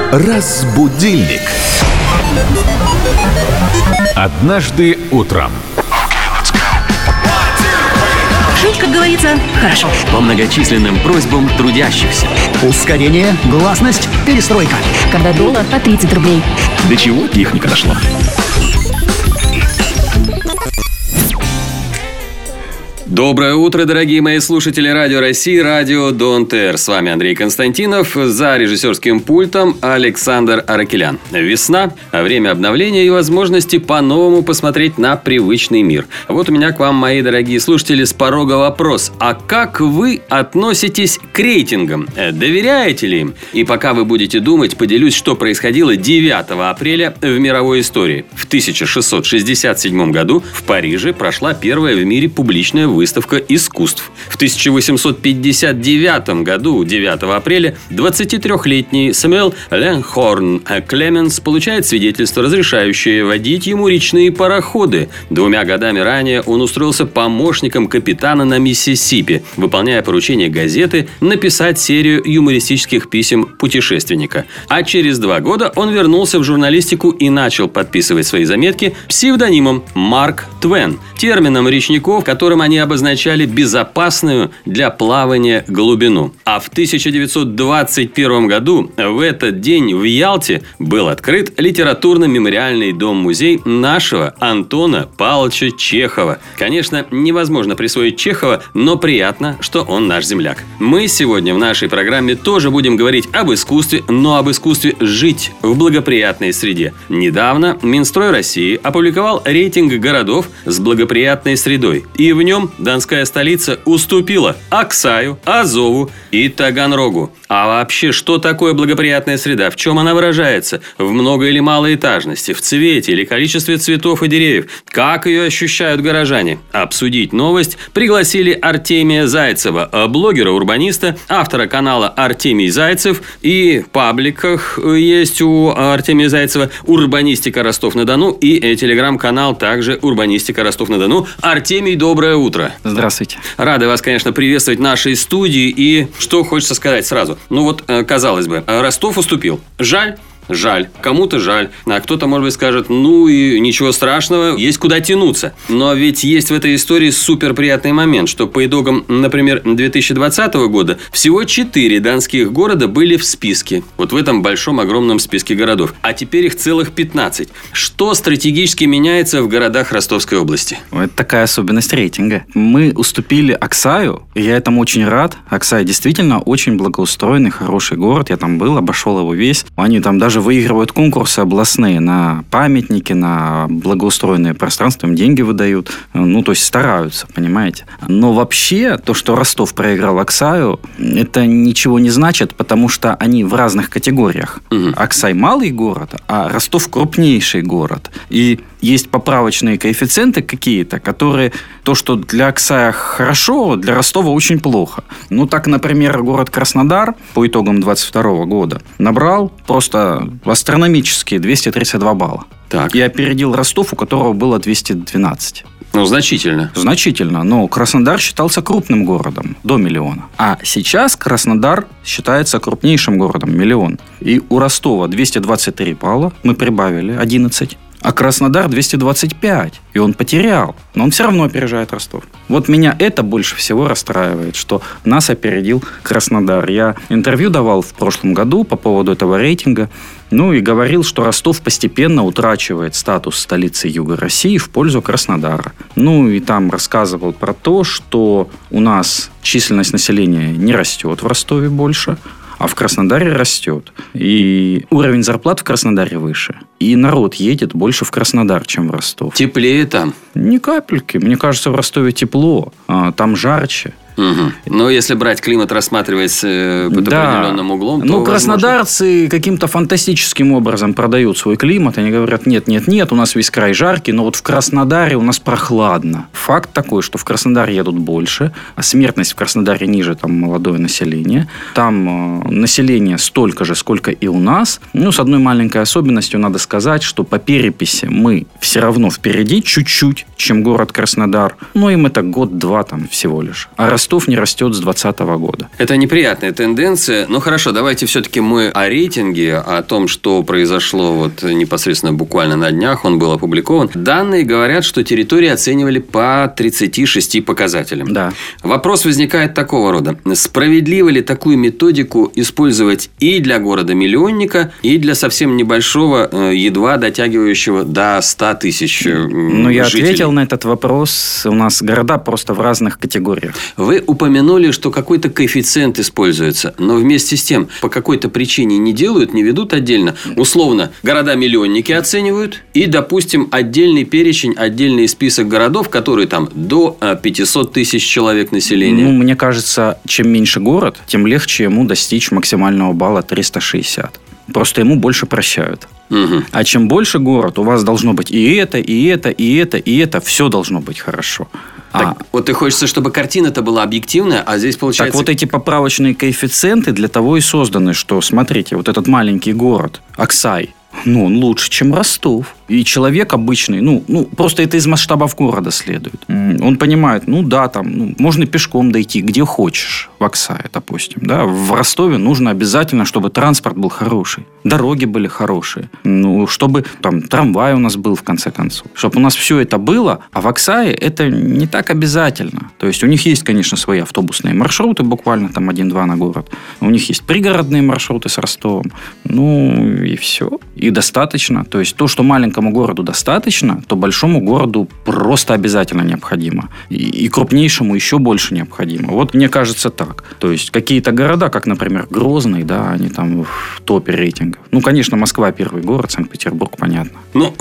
Разбудильник. Однажды утром. Жить, как говорится, хорошо. По многочисленным просьбам трудящихся. Ускорение, гласность, перестройка. Когда доллар по 30 рублей. До чего техника дошла? Доброе утро, дорогие мои слушатели Радио России, Радио ДОНТ-Р. С вами Андрей Константинов, за режиссерским пультом Александр Аракелян. Весна, время обновления и возможности по-новому посмотреть на привычный мир. Вот у меня к вам, мои дорогие слушатели, с порога вопрос. А как вы относитесь к рейтингам? Доверяете ли им? И пока вы будете думать, поделюсь, что происходило 9 апреля в мировой истории. В 1667 году в Париже прошла первая в мире публичная выставка искусств. В 1859 году, 9 апреля, 23-летний Сэмюэл Ленхорн Клеменс получает свидетельство, разрешающее водить ему речные пароходы. 2 годами ранее он устроился помощником капитана на Миссисипи, выполняя поручение газеты написать серию юмористических писем путешественника. А через 2 года он вернулся в журналистику и начал подписывать свои заметки псевдонимом Марк Твен, термином речников, которым они обозначали безопасную для плавания глубину. А в 1921 году в этот день в Ялте был открыт литературно-мемориальный дом-музей нашего Антона Павловича Чехова. Конечно, невозможно присвоить Чехова, но приятно, что он наш земляк. Мы сегодня в нашей программе тоже будем говорить об искусстве, но об искусстве жить в благоприятной среде. Недавно Минстрой России опубликовал рейтинг городов с благоприятной средой. И в нем Донская столица уступила Аксаю, Азову и Таганрогу. А вообще, что такое благоприятная среда? В чем она выражается? В много- или малоэтажности? В цвете или количестве цветов и деревьев? Как ее ощущают горожане? Обсудить новость пригласили Артемия Зайцева, блогера-урбаниста, автора канала Артемий Зайцев. И в пабликах есть у Артемия Зайцева «Урбанистика Ростов-на-Дону» и телеграм-канал также «Урбанистика Ростов-на-Дону». Артемий, доброе утро. Здравствуйте. Рады вас, конечно, приветствовать в нашей студии. И что хочется сказать сразу. Ну вот, казалось бы, Ростов уступил. Жаль? Жаль. Кому-то жаль. А кто-то, может быть, скажет, ну и ничего страшного, есть куда тянуться. Но ведь есть в этой истории суперприятный момент, что по итогам, например, 2020 года всего 4 донских города были в списке. Вот в этом большом, огромном списке городов. А теперь их целых 15. Что стратегически меняется в городах Ростовской области? Это такая особенность рейтинга. Мы уступили Аксаю, и я этому очень рад. Аксай действительно очень благоустроенный, хороший город. Я там был, обошел его весь. Они там даже выигрывают конкурсы областные на памятники, на благоустроенные пространства, им деньги выдают. Ну, то есть стараются, понимаете. Но вообще, то, что Ростов проиграл Аксаю, это ничего не значит, потому что они в разных категориях. Аксай малый город, а Ростов крупнейший город. И есть поправочные коэффициенты какие-то, которые то, что для Аксая хорошо, для Ростова очень плохо. Ну, так, например, город Краснодар по итогам 2022 года набрал просто астрономические 232 балла. Так. И опередил Ростов, у которого было 212. Ну, значительно. Значительно. Но Краснодар считался крупным городом до 1 миллиона. А сейчас Краснодар считается крупнейшим городом, 1 миллион. И у Ростова 223 балла, мы прибавили 11. А Краснодар 225. И он потерял. Но он все равно опережает Ростов. Вот меня это больше всего расстраивает, что нас опередил Краснодар. Я интервью давал в прошлом году по поводу этого рейтинга. Ну и говорил, что Ростов постепенно утрачивает статус столицы Юга России в пользу Краснодара. Ну и там рассказывал про то, что у нас численность населения не растет в Ростове больше, а в Краснодаре растет. И уровень зарплат в Краснодаре выше. И народ едет больше в Краснодар, чем в Ростов. Теплее там? Ни капельки. Мне кажется, в Ростове тепло. Там жарче. Угу. Но если брать климат, рассматривать под определенным углом, то ну, краснодарцы каким-то фантастическим образом продают свой климат. Они говорят, нет, у нас весь край жаркий, но вот в Краснодаре у нас прохладно. Факт такой, что в Краснодар едут больше, а смертность в Краснодаре ниже, там молодое население. Там население столько же, сколько и у нас. Ну, с одной маленькой особенностью надо сказать, что по переписи мы все равно впереди чуть-чуть, чем город Краснодар. Ну, им это год-два там всего лишь. А Ростов не растет с 2020 года. Это неприятная тенденция. Ну, хорошо, давайте все-таки мы о рейтинге, о том, что произошло вот непосредственно буквально на днях, он был опубликован. Данные говорят, что территории оценивали по 36 показателям. Да. Вопрос возникает такого рода. Справедливо ли такую методику использовать и для города-миллионника, и для совсем небольшого, едва дотягивающего до 100 тысяч жителей? Я ответил на этот вопрос. У нас города просто в разных категориях. Вы упомянули, что какой-то коэффициент используется, но вместе с тем по какой-то причине не делают, не ведут отдельно. Условно, города-миллионники оценивают и, допустим, отдельный перечень, отдельный список городов, которые там до 500 тысяч человек населения. Мне кажется, чем меньше город, тем легче ему достичь максимального балла 360. Просто ему больше прощают. Угу. А чем больше город, у вас должно быть и это, и это, и это, и это. Все должно быть хорошо. Так, вот и хочется, чтобы картина-то была объективная, а здесь получается... Так вот эти поправочные коэффициенты для того и созданы, что, смотрите, вот этот маленький город, Аксай, он лучше, чем Ростов. И человек обычный, просто это из масштабов города следует. Он понимает, можно пешком дойти, где хочешь, в Аксае, допустим. Да? В Ростове нужно обязательно, чтобы транспорт был хороший, дороги были хорошие, чтобы там трамвай у нас был, в конце концов. Чтобы у нас все это было, а в Аксае это не так обязательно. То есть, у них есть, конечно, свои автобусные маршруты, буквально там 1-2 на город. У них есть пригородные маршруты с Ростовом. И все. И достаточно. То есть, то, что маленькому городу достаточно, то большому городу просто обязательно необходимо. И крупнейшему еще больше необходимо. Вот мне кажется так. То есть, какие-то города, как, например, Грозный, да, они там в топе рейтингов. Конечно, Москва первый город, Санкт-Петербург, понятно.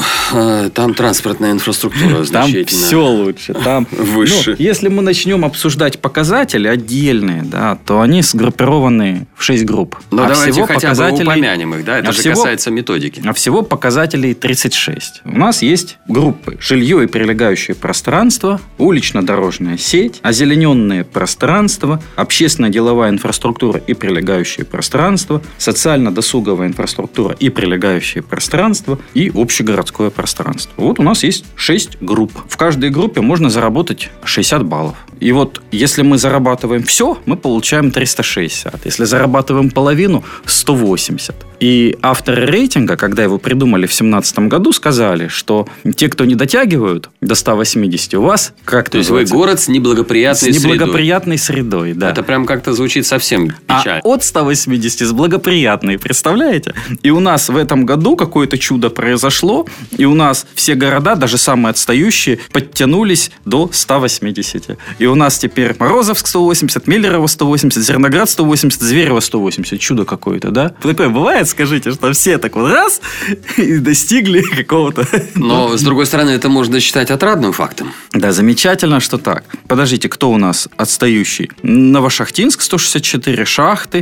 Там транспортная инфраструктура значительно. Там все лучше. Там выше. Если мы начнем обсуждать показатели отдельные, да, то они сгруппированы в 6 групп. Давайте хотя бы упомянем их, да, это же касается методики. А всего показателей 36. У нас есть группы: жилье и прилегающие пространства, улично-дорожная сеть, озелененные пространства, общественно-деловая инфраструктура и прилегающие пространства, социально-досуговая инфраструктура и прилегающие пространства и общегородское пространство. Вот у нас есть 6 групп. В каждой группе можно заработать 60 баллов. И вот если мы зарабатываем все, мы получаем 360. Если зарабатываем половину, 180. И авторы рейтинга, когда его придумали в 2017 году, сказали, что те, кто не дотягивают до 180, у вас как-то... То есть вы город с неблагоприятной средой. С неблагоприятной средой, да. Это прям как-то звучит совсем печально. А от 180 с благоприятной, представляете? И у нас в этом году какое-то чудо произошло, и у нас все города, даже самые отстающие, подтянулись до 180. И у нас теперь Морозовск 180, Миллерово 180, Зерноград 180, Зверево 180. Чудо какое-то, да? Такое бывает, скажите, что все так вот раз и достигли какого-то... Но, с другой стороны, это можно считать отрадным фактом. Да, замечательно, что так. Подождите, кто у нас отстающий? Новошахтинск 164, Шахты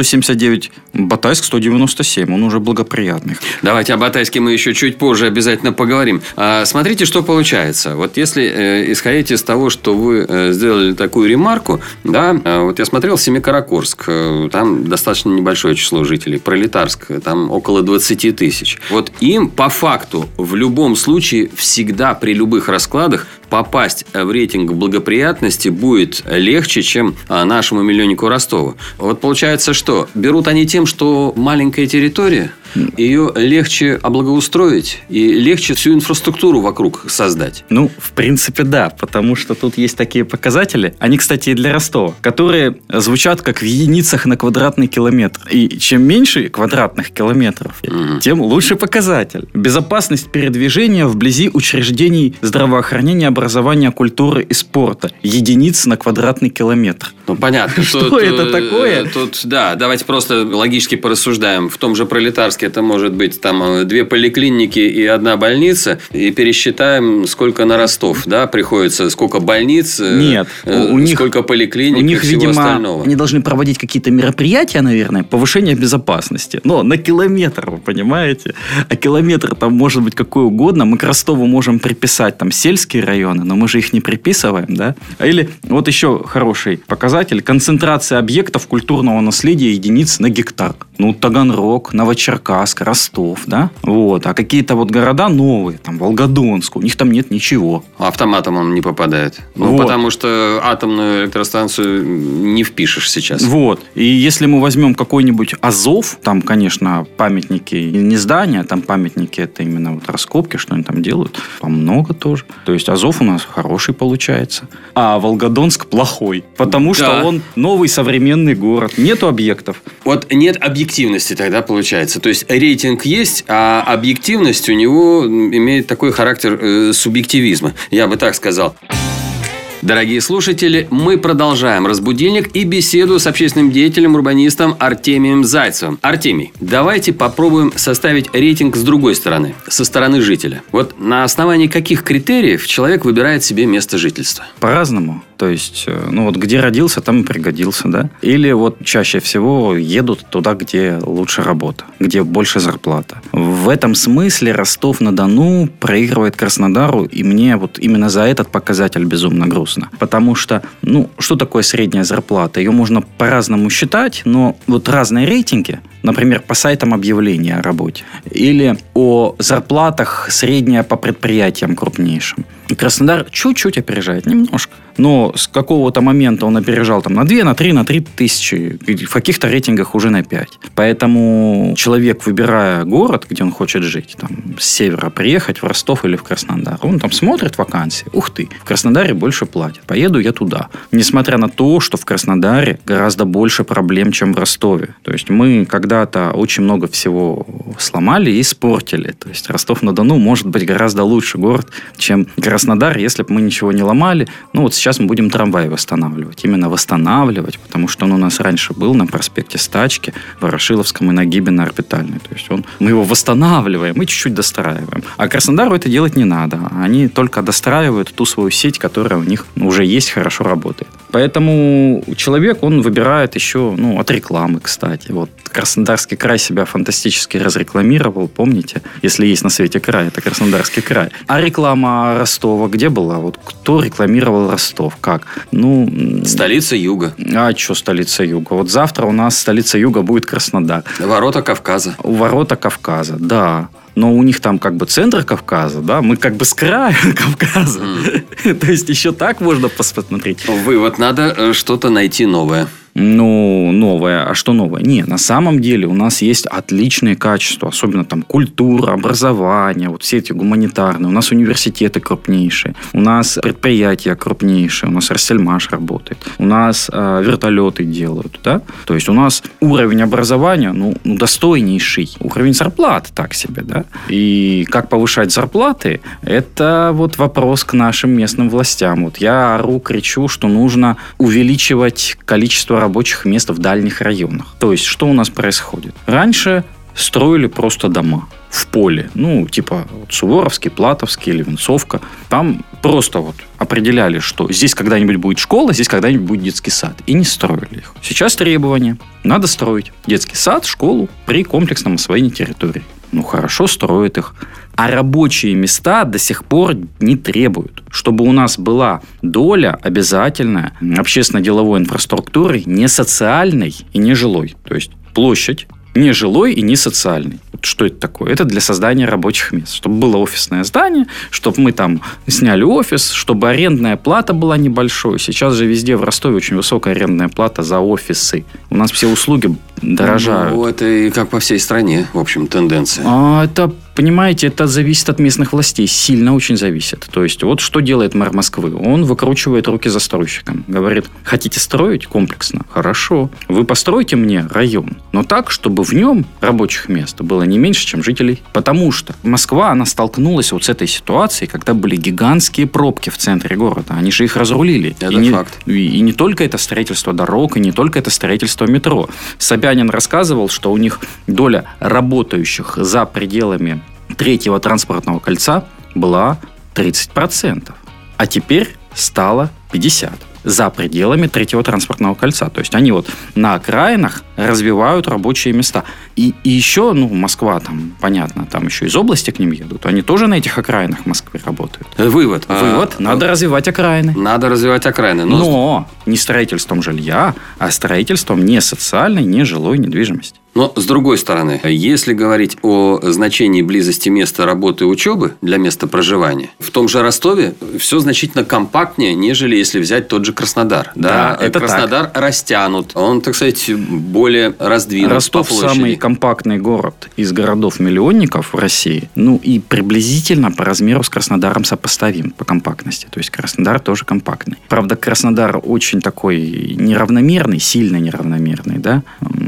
179, Батайск 197. Он уже благоприятный. Давайте о Батайске мы еще чуть позже обязательно поговорим. Смотрите, что получается. Вот если исходить из того, что вы сделали такую ремарку, да, вот я смотрел Семикаракорск, там достаточно небольшое число жителей, Пролетарск, там около 20 тысяч. Вот им по факту в любом случае всегда при любых раскладах попасть в рейтинг благоприятности будет легче, чем нашему миллионнику Ростову. Вот получается, что берут они тем, что маленькая территория, ее легче облагоустроить и легче всю инфраструктуру вокруг создать. В принципе, да, потому что тут есть такие показатели, они, кстати, и для Ростова, которые звучат как в единицах на квадратный километр. И чем меньше квадратных километров, тем лучше показатель. Безопасность передвижения вблизи учреждений здравоохранения, образования, культуры и спорта. Единиц на квадратный километр. Понятно. Что это такое? Тут, да, давайте просто логически порассуждаем. В том же Пролетарске это может быть там 2 поликлиники и 1 больница. И пересчитаем, сколько на Ростов, да, приходится, сколько больниц, нет, сколько поликлиник у них, и всего видимо, остального. Они должны проводить какие-то мероприятия, наверное, повышение безопасности. Но на километр, вы понимаете? А километр там может быть какой угодно. Мы к Ростову можем приписать там сельские районы, но мы же их не приписываем, да? Или вот еще хороший показатель: концентрация объектов культурного наследия единиц на гектар. Ну, Таганрог, Новочеркасск, Ростов, да? Вот. А какие-то вот города новые, там, Волгодонск, у них там нет ничего. Автоматом он не попадает. Ну, Вот. потому что атомную электростанцию не впишешь сейчас. Вот. И если мы возьмем какой-нибудь Азов, там, конечно, памятники не здания, там памятники, это именно вот раскопки, что они там делают. Там много тоже. То есть Азов у нас хороший получается. А Волгодонск плохой. Потому что он новый современный город. Нету объектов. Вот нет объективности тогда получается. То есть рейтинг есть, а объективность у него имеет такой характер субъективизма. Я бы так сказал. Дорогие слушатели, мы продолжаем «Разбудильник» и беседу с общественным деятелем, урбанистом Артемием Зайцевым. Артемий, давайте попробуем составить рейтинг с другой стороны, со стороны жителя. Вот на основании каких критериев человек выбирает себе место жительства? По-разному. То есть, ну вот где родился, там и пригодился, да? Или вот чаще всего едут туда, где лучше работа, где больше зарплата. В этом смысле Ростов-на-Дону проигрывает Краснодару, и мне вот именно за этот показатель безумно грустно. Потому что, ну, что такое средняя зарплата? Ее можно по-разному считать, но вот разные рейтинги, например, по сайтам объявлений о работе, или о зарплатах средняя по предприятиям крупнейшим. Краснодар чуть-чуть опережает, немножко. Но с какого-то момента он опережал там на 2, на 3, на 3 тысячи. В каких-то рейтингах уже на 5. Поэтому человек, выбирая город, где он хочет жить, там, с севера приехать в Ростов или в Краснодар, он там смотрит вакансии. Ух ты, в Краснодаре больше платят. Поеду я туда. Несмотря на то, что в Краснодаре гораздо больше проблем, чем в Ростове. То есть мы когда-то очень много всего сломали и испортили. То есть Ростов-на-Дону может быть гораздо лучше город, чем Краснодар, если бы мы ничего не ломали. Ну, вот сейчас мы будем трамвай восстанавливать. Именно восстанавливать, потому что он у нас раньше был на проспекте Стачки, Ворошиловском и нагибе на Орбитальной. То есть мы его восстанавливаем и чуть-чуть достраиваем. А Краснодару это делать не надо. Они только достраивают ту свою сеть, которая у них уже есть, хорошо работает. Поэтому человек, он выбирает еще, ну, от рекламы, кстати. Вот Краснодарский край себя фантастически разрекламировал, помните? Если есть на свете край, это Краснодарский край. А реклама Ростова где была? Вот кто рекламировал Ростов? Как? Ну... Столица Юга. А что столица Юга? Вот завтра у нас столица Юга будет Краснодар. Ворота Кавказа. Ворота Кавказа, да. Но у них там как бы центр Кавказа, да? Мы как бы с края Кавказа. То есть еще так можно посмотреть. Вывод, надо что-то найти новое. Ну, новое. А что новое? Не, на самом деле у нас есть отличные качества. Особенно там культура, образование, вот все эти гуманитарные. У нас университеты крупнейшие. У нас предприятия крупнейшие. У нас Россельмаш работает. У нас вертолеты делают, да? То есть у нас уровень образования, ну, достойнейший. Уровень зарплат так себе, да? И как повышать зарплаты, это вот вопрос к нашим местным властям. Вот я ору, кричу, что нужно увеличивать количество рабочих мест в дальних районах. То есть, что у нас происходит? Раньше строили просто дома в поле. Ну, типа вот Суворовский, Платовский или Венцовка. Там просто вот определяли, что здесь когда-нибудь будет школа, здесь когда-нибудь будет детский сад. И не строили их. Сейчас требования. Надо строить детский сад, школу при комплексном освоении территории. Ну, хорошо, строят их. А рабочие места до сих пор не требуют. Чтобы у нас была доля обязательная общественно-деловой инфраструктуры не социальной и не жилой. То есть площадь не жилой и не социальный. Вот что это такое? Это для создания рабочих мест. Чтобы было офисное здание, чтобы мы там сняли офис, чтобы арендная плата была небольшой. Сейчас же везде в Ростове очень высокая арендная плата за офисы. У нас все услуги дорожают. Ну, это и как по всей стране, в общем, тенденция. Это, понимаете, это зависит от местных властей. Сильно очень зависит. То есть, вот что делает мэр Москвы? Он выкручивает руки застройщикам. Говорит, хотите строить комплексно? Хорошо. Вы постройте мне район, но так, чтобы в нем рабочих мест было не меньше, чем жителей. Потому что Москва, она столкнулась вот с этой ситуацией, когда были гигантские пробки в центре города. Они же их разрулили. Это факт. И не только это строительство дорог, и не только это строительство метро. Собянин рассказывал, что у них доля работающих за пределами третьего транспортного кольца была 30%. А теперь стало 50%. За пределами третьего транспортного кольца. То есть они вот на окраинах развивают рабочие места. И еще, ну, Москва там, понятно, там еще из области к ним едут. Они тоже на этих окраинах Москвы работают. Вывод. Надо развивать окраины. Надо развивать окраины. Но не строительством жилья, а строительством не социальной, не жилой недвижимости. Но, с другой стороны, если говорить о значении близости места работы и учебы для места проживания, в том же Ростове все значительно компактнее, нежели если взять тот же Краснодар. Да, это Краснодар так. Растянут, он, так сказать, более раздвинут Ростов по площади. самый компактный город из городов-миллионников в России. Ну, и приблизительно по размеру с Краснодаром сопоставим по компактности. То есть, Краснодар тоже компактный. Правда, Краснодар очень такой неравномерный, сильно неравномерный, да?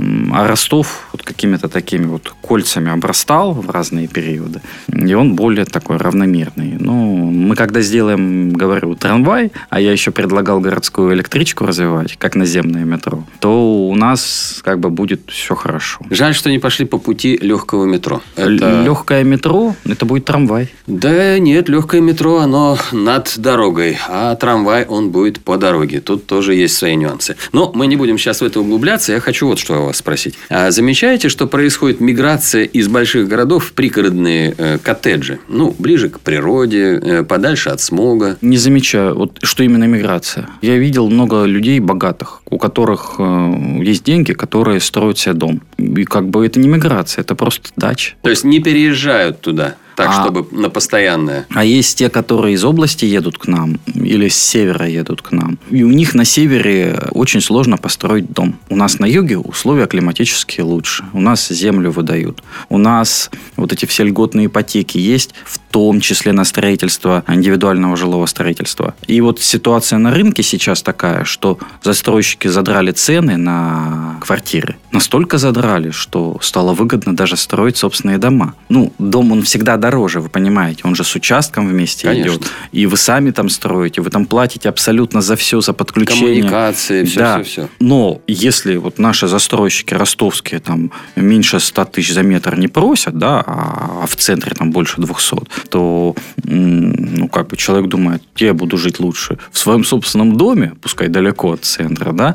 А Ростов вот какими-то такими вот кольцами обрастал в разные периоды. И он более такой равномерный. Ну, мы когда сделаем, говорю, трамвай, а я еще предлагал городскую электричку развивать, как наземное метро, то у нас как бы будет все хорошо. Жаль, что не пошли по пути легкого метро. Легкое метро, это будет трамвай. Да нет, легкое метро, оно над дорогой, а трамвай, он будет по дороге. Тут тоже есть свои нюансы. Но мы не будем сейчас в это углубляться. Я хочу вот что у вас спросить. Замечаете, что происходит миграция из больших городов в пригородные коттеджи? Ну, ближе к природе, подальше от смога. Не замечаю, вот что именно миграция. Я видел много людей богатых, у которых есть деньги, которые строят себе дом. И как бы это не миграция, это просто дача. То есть, не переезжают туда? Так, чтобы на постоянное. А есть те, которые из области едут к нам или с севера едут к нам. И у них на севере очень сложно построить дом. У нас на юге условия климатические лучше. У нас землю выдают. У нас вот эти все льготные ипотеки есть, в том числе на строительство индивидуального жилого строительства. И вот ситуация на рынке сейчас такая, что застройщики задрали цены на квартиры. Настолько задрали, что стало выгодно даже строить собственные дома. Ну, дом, он всегда дороже, вы понимаете. Он же с участком вместе Конечно. идет. И вы сами там строите, вы там платите абсолютно за все, за подключение. Коммуникации, все, да. все. Но если вот наши застройщики ростовские там меньше 100 тысяч за метр не просят, да, а в центре там больше 200, то ну, как бы человек думает, где я буду жить лучше? В своем собственном доме, пускай далеко от центра, да,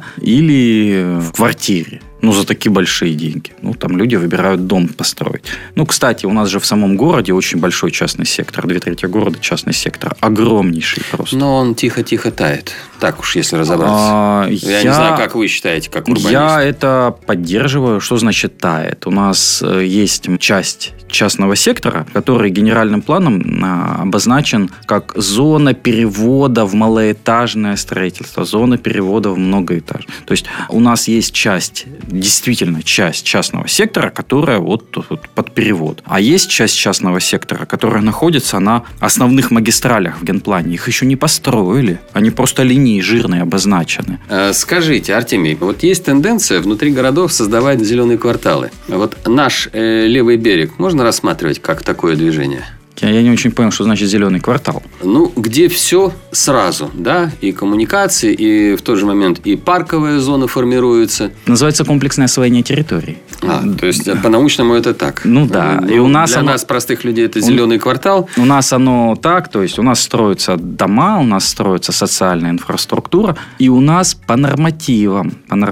или в квартире. Ну, за такие большие деньги. Ну, там люди выбирают дом построить. Ну, кстати, у нас же в самом городе очень большой частный сектор. 2/3 города частный сектор. Огромнейший просто. Но он тихо-тихо тает. Так уж, если разобраться. Я не знаю, как вы считаете, как урбанист. Я это поддерживаю. Что значит тает? У нас есть часть частного сектора, который генеральным планом обозначен как зона перевода в малоэтажное строительство, зона перевода в многоэтажное. То есть у нас есть часть, действительно часть частного сектора, которая вот под перевод. А есть часть частного сектора, которая находится на основных магистралях в генплане. Их еще не построили. Они просто линии жирные обозначены. Скажите, Артемий, вот есть тенденция внутри городов создавать зеленые кварталы. Вот наш левый берег можно рассматривать как такое движение? Я не очень понял, что значит зеленый квартал. Ну, где все сразу, да, и коммуникации, и в тот же момент и парковая зона формируется. Называется комплексное освоение территории. То есть, по-научному это так. Ну, да. И у нас для нас, простых людей, это зеленый квартал. У нас оно так, то есть, у нас строятся дома, у нас строится социальная инфраструктура, и у нас по нормативам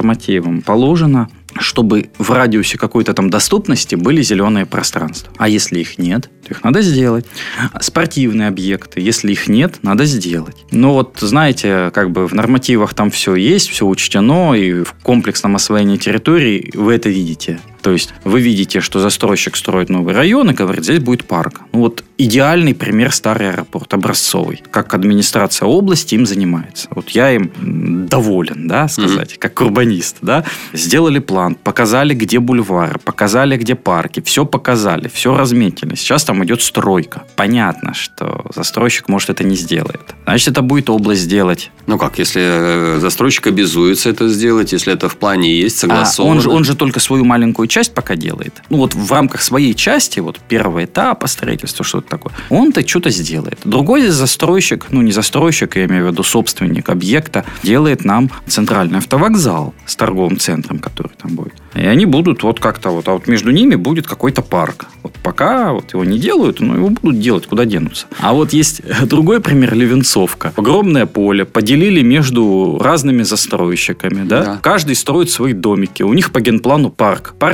положено, чтобы в радиусе какой-то там доступности были зеленые пространства. А если их нет, то их надо сделать. Спортивные объекты, если их нет, надо сделать. Но вот, знаете, как бы в нормативах там все есть, все учтено, и в комплексном освоении территории вы это видите. То есть вы видите, что застройщик строит новый район и говорит, здесь будет парк. Ну вот идеальный пример старый аэропорт, образцовый. Как администрация области им занимается. Вот я им доволен, да, сказать, как урбанист, да. Сделали план, показали, где бульвары, показали, где парки, все показали, все разметили. Сейчас там идет стройка. Понятно, что застройщик, может, это не сделает. Значит, это будет область делать. Ну как, если застройщик обязуется это сделать, если это в плане есть, согласовано. Он же только свою маленькую часть пока делает. Ну вот в рамках своей части, вот первого этапа строительства, что-то такое, он-то что-то сделает. Другой застройщик, ну не застройщик, я имею в виду собственник объекта, делает нам центральный автовокзал с торговым центром, который там будет. И они будут вот как-то вот, а вот между ними будет какой-то парк. Вот пока вот его не делают, но его будут делать, куда денутся. А вот есть другой пример, Левенцовка. Огромное поле, поделили между разными застройщиками, да? Каждый строит свои домики. У них по генплану парк. Парк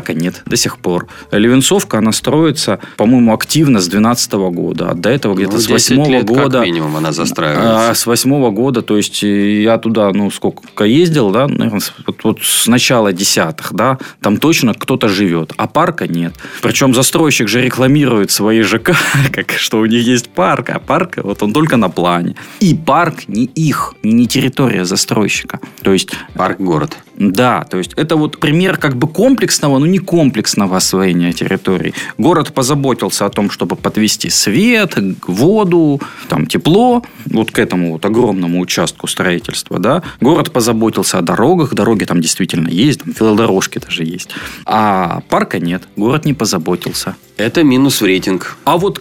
парка нет до сих пор. Левенцовка, она строится, по-моему, активно с 2012 года. А до этого где-то с 2008 года. Как минимум она застраивается. С 2008 года, то есть я туда, сколько ездил, да, наверное, вот с начала 10-х, да, там точно кто-то живет, а парка нет. Причем застройщик же рекламирует свои ЖК, как что у них есть парк, а парк вот он только на плане. И парк не их, не территория застройщика. То есть парк-город. Да, то есть это вот пример как бы комплексного, но не комплексного освоения территорий. Город позаботился о том, чтобы подвести свет, воду, там, тепло вот к этому вот огромному участку строительства. Да? Город позаботился о дорогах, дороги там действительно есть, там велодорожки даже есть. А парка нет, город не позаботился. Это минус в рейтинг. А вот,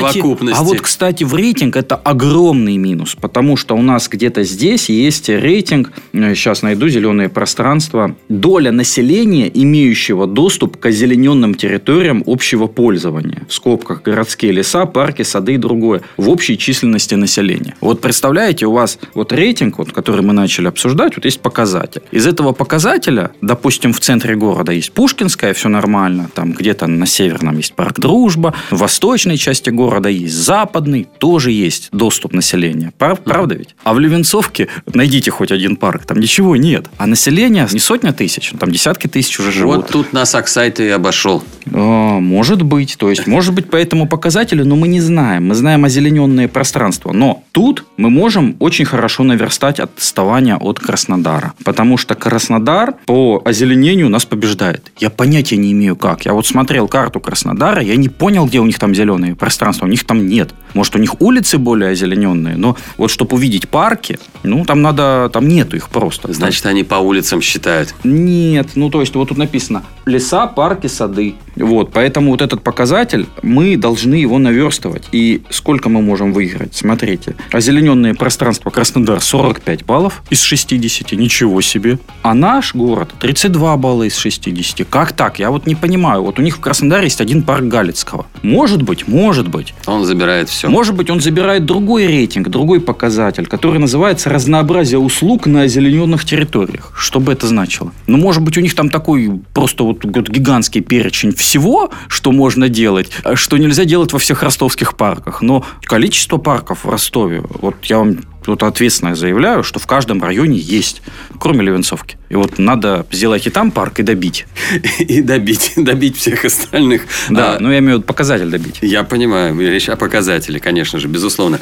кстати, в рейтинг это огромный минус, потому что у нас где-то здесь есть рейтинг, сейчас найду зеленые пространства, доля населения, имеющего доступ к озелененным территориям общего пользования, в скобках городские леса, парки, сады и другое, в общей численности населения. Вот представляете, у вас вот рейтинг, вот, который мы начали обсуждать, вот есть показатель. Из этого показателя, допустим, в центре города есть Пушкинская, все нормально, там где-то на северном есть парк Дружба, в восточной части города есть западный, тоже есть доступ населения. Правда ведь? А в Левенцовке найдите хоть один парк, там ничего нет. А население не сотня тысяч, там десятки тысяч уже живут. Вот тут нас Аксай-то и обошел. Может быть. То есть, может быть, по этому показателю, но мы не знаем. Мы знаем озелененные пространства. Но тут мы можем очень хорошо наверстать отставание от Краснодара. Потому что Краснодар по озеленению нас побеждает. Я понятия не имею как. Я вот смотрел карту Краснодара, я не понял, где у них там зеленые пространства. У них там нет. Может, у них улицы более озелененные, но вот чтобы увидеть парки, там нету их просто. Значит, они по улицам считают? Нет, то есть вот тут написано леса, парки, сады. Вот, поэтому вот этот показатель, мы должны его наверстывать. И сколько мы можем выиграть? Смотрите, озелененные пространства Краснодар 45 баллов из 60, ничего себе. А наш город 32 балла из 60. Как так? Я вот не понимаю. Вот у них в Краснодаре есть один парк Галицкого. Может быть. Он забирает все. Может быть, он забирает другой рейтинг, другой показатель, который называется разнообразие услуг на озелененных территориях. Что бы это значило? Может быть, у них там такой просто вот гигантский перечень всего, что можно делать, что нельзя делать во всех ростовских парках. Но количество парков в Ростове, вот я вам тут ответственно заявляю, что в каждом районе есть, кроме Левенцовки. И вот надо сделать и там парк, и добить. И добить всех остальных. Да, я имею в виду показатель добить. Я понимаю, речь о показателе, конечно же, безусловно.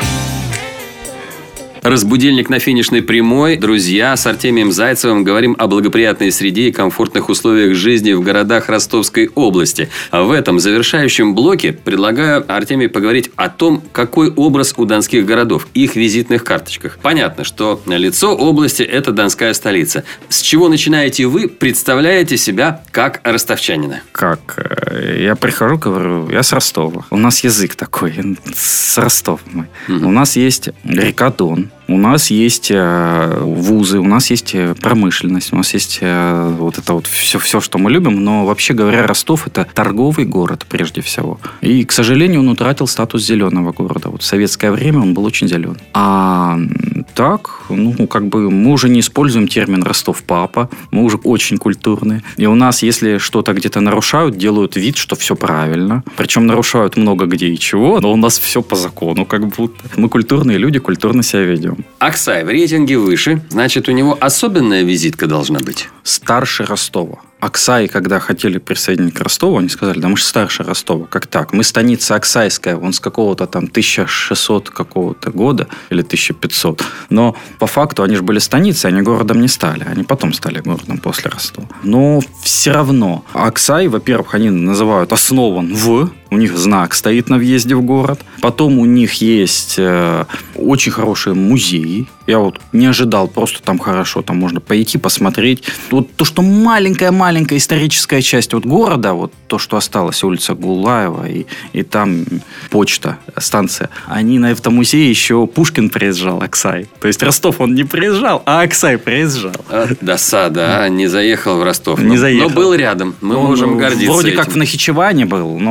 Разбудильник на финишной прямой. Друзья, с Артемием Зайцевым говорим о благоприятной среде и комфортных условиях жизни в городах Ростовской области. А в этом завершающем блоке предлагаю, Артемий, поговорить о том, какой образ у донских городов, их визитных карточках. Понятно, что лицо области – это Донская столица. С чего начинаете вы, представляете себя как ростовчанина? Я прихожу, говорю, я с Ростова. У нас язык такой, с Ростова мы. У нас есть река Дон. У нас есть вузы, у нас есть промышленность, у нас есть вот это вот все, что мы любим. Но, вообще говоря, Ростов – это торговый город прежде всего. И, к сожалению, он утратил статус зеленого города. Вот в советское время он был очень зеленый. А так, мы уже не используем термин «Ростов-папа». Мы уже очень культурные. И у нас, если что-то где-то нарушают, делают вид, что все правильно. Причем нарушают много где и чего, но у нас все по закону как будто. Мы культурные люди, культурно себя ведем. Аксай в рейтинге выше, значит, у него особенная визитка должна быть. Старше Ростова. Аксай, когда хотели присоединить к Ростову, они сказали, да мы же старше Ростова. Как так? Мы станица Аксайская, он с какого-то там 1600 какого-то года или 1500. Но по факту они же были станицей, они городом не стали. Они потом стали городом после Ростова. Но все равно Аксай, во-первых, они называют основан у них знак стоит на въезде в город. Потом у них есть очень хорошие музеи. Я вот не ожидал, просто там хорошо, там можно пойти посмотреть. Вот то, что маленькая историческая часть вот города, вот то, что осталось, улица Гулаева и там почта, станция. Они на этом музее еще Пушкин приезжал, Аксай. То есть Ростов он не приезжал, а Аксай приезжал. Досада, не заехал в Ростов. Не заехал. Но был рядом, мы можем гордиться вроде этим. Как в Нахичеване был, но в Ростове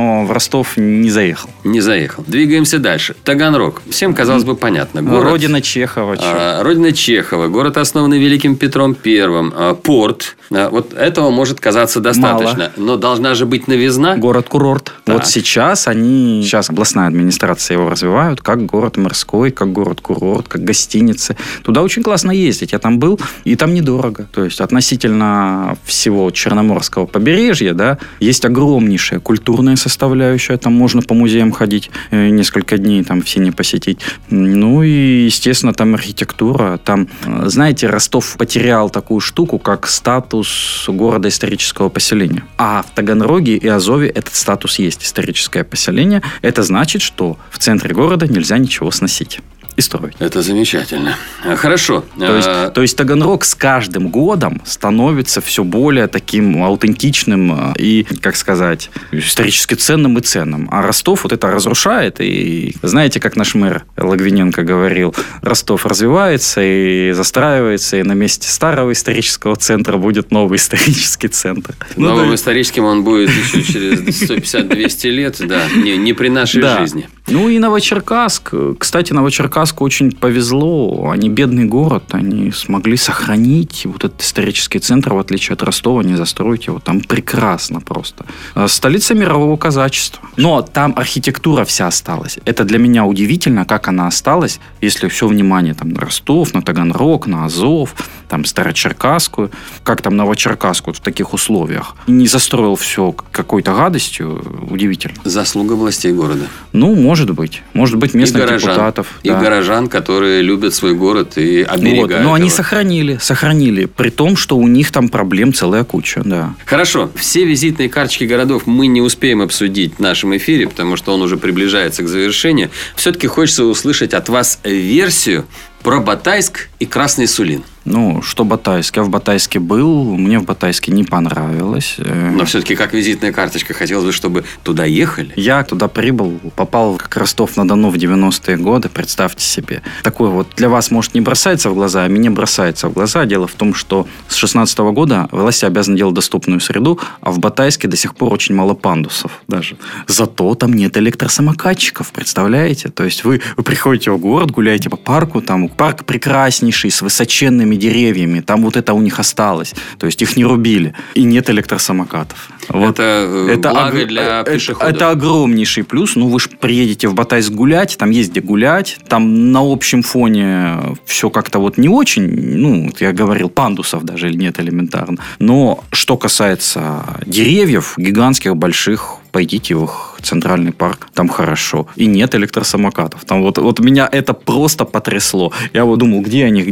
Ростов не заехал. Не заехал. Двигаемся дальше. Таганрог. Всем, казалось бы, понятно. Родина Чехова. Родина Чехова. Город, основанный Великим Петром I. Порт. Вот этого может казаться достаточно. Мало. Но должна же быть новизна. Город-курорт. Так. Вот сейчас областная администрация его развивают как город морской, как город-курорт, как гостиницы. Туда очень классно ездить. Я там был, и там недорого. То есть относительно всего Черноморского побережья, да, есть огромнейшая культурная составляющая. Там можно по музеям ходить несколько дней, там все не посетить. Ну и, естественно, там архитектура. Там, знаете, Ростов потерял такую штуку, как статус города исторического поселения. А в Таганроге и Азове этот статус есть, историческое поселение. Это значит, что в центре города нельзя ничего сносить и строить. Это замечательно. Хорошо. То есть Таганрог с каждым годом становится все более таким аутентичным и, как сказать, исторически ценным и ценным. А Ростов вот это разрушает. И знаете, как наш мэр Логвиненко говорил, Ростов развивается и застраивается, и на месте старого исторического центра будет новый исторический центр. Новым историческим он будет еще через 150-200 лет, да, не при нашей жизни. Ну и Новочеркасск. Кстати, Новочеркасску очень повезло. Они бедный город. Они смогли сохранить вот этот исторический центр, в отличие от Ростова, не застроить его. Там прекрасно просто. Столица мирового казачества. Но там архитектура вся осталась. Это для меня удивительно, как она осталась, если все внимание там, на Ростов, на Таганрог, на Азов, там Старочеркасскую. Как там Новочеркасск вот в таких условиях. Не застроил все какой-то гадостью. Удивительно. Заслуга властей города. Ну, может быть. Может быть, местных депутатов. И горожан, которые любят свой город и оберегают его. Но они сохранили. При том, что у них там проблем целая куча. Да. Хорошо. Все визитные карточки городов мы не успеем обсудить в нашем эфире, потому что он уже приближается к завершению. Все-таки хочется услышать от вас версию про Батайск и Красный Сулин. Ну, что Батайск? Я в Батайске был, мне в Батайске не понравилось. Но все-таки как визитная карточка, хотелось бы, чтобы туда ехали. Я туда прибыл, попал как Ростов-на-Дону в 90-е годы, представьте себе. Такое вот для вас, может, не бросается в глаза, а мне бросается в глаза. Дело в том, что с 2016 года власти обязаны делать доступную среду, а в Батайске до сих пор очень мало пандусов даже. Зато там нет электросамокатчиков, представляете? То есть вы приходите в город, гуляете по парку, там парк прекраснейший, с высоченными деревьями. Там вот это у них осталось. То есть их не рубили. И нет электросамокатов. Вот. Это благо для пешеходов. Это огромнейший плюс. Ну, вы же приедете в Батайск гулять, там есть где гулять. Там на общем фоне все как-то вот не очень. Ну, я говорил, пандусов даже нет элементарно. Но что касается деревьев, гигантских, больших, пойдите в их центральный парк, там хорошо. И нет электросамокатов. Там вот меня это просто потрясло. Я вот думал, где они,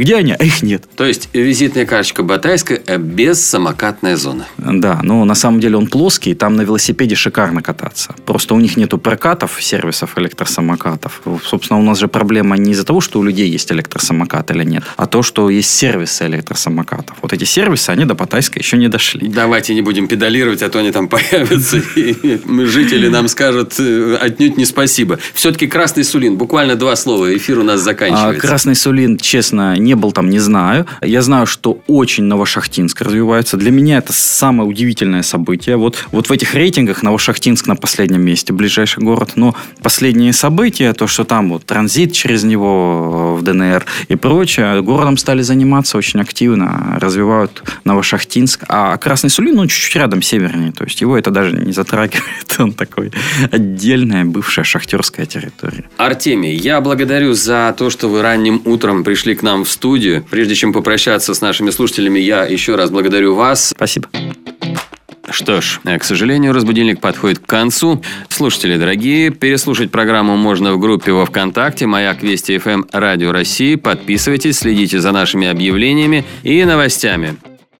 а их нет. То есть визитная карточка Батайска без самокатная зона. Да, но на самом деле он плоский, и там на велосипеде шикарно кататься. Просто у них нету прокатов, сервисов электросамокатов. Собственно, у нас же проблема не из-за того, что у людей есть электросамокат или нет, а то, что есть сервисы электросамокатов. Вот эти сервисы, они до Батайска еще не дошли. Давайте не будем педалировать, а то они там появятся, и жители нам скажут отнюдь не спасибо. Все-таки Красный Сулин, буквально 2 слова, эфир у нас заканчивается. Красный Сулин, честно, не был там, не знаю. Я знаю, что очень Новошахтинск развивается. Для меня это самое удивительное событие. Вот в этих рейтингах Новошахтинск на последнем месте, ближайший город. Но последние события, то, что там вот транзит через него в ДНР и прочее, городом стали заниматься очень активно, развивают Новошахтинск. А Красный Сулин, чуть-чуть рядом, севернее. То есть его это даже не затрагивает. Он такой отдельная бывшая шахтерская территория. Артемий, я благодарю за то, что вы ранним утром пришли к нам в студию. Прежде чем попрощаться с нашими слушателями, я еще раз благодарю вас. Спасибо. Что ж, к сожалению, «Разбудильник» подходит к концу. Слушатели дорогие, переслушать программу можно в группе во ВКонтакте «Маяк Вести ФМ Радио России». Подписывайтесь, следите за нашими объявлениями и новостями.